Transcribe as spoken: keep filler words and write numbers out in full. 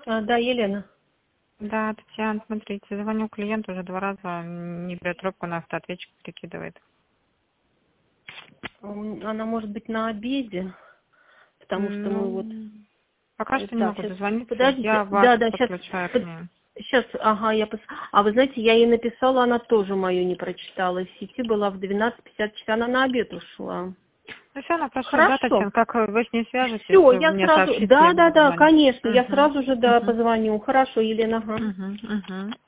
А, да, Елена. Да, Татьяна, смотрите, звоню клиенту уже два раза, не берет трубку, на автоответчик прикидывает. М, Она может быть на обеде, потому что мы вот... Ну, пока что не Так, могу сейчас, дозвониться, я подождите. вас Да, да, сейчас, подключаю к ним. сейчас, ага, я пос... А вы знаете, я ей написала, она тоже мою не прочитала. В сети была в двенадцать пятьдесят четыре, она на обед ушла. Ну все, она хорошо, да, Хорошо. Татьяна, как вы с ней свяжетесь, Все, я мне сразу... сообщите, Да, я да, буду да, звонить. конечно, я Угу, сразу же, да, угу, позвоню. Хорошо, Елена, ага. угу, угу.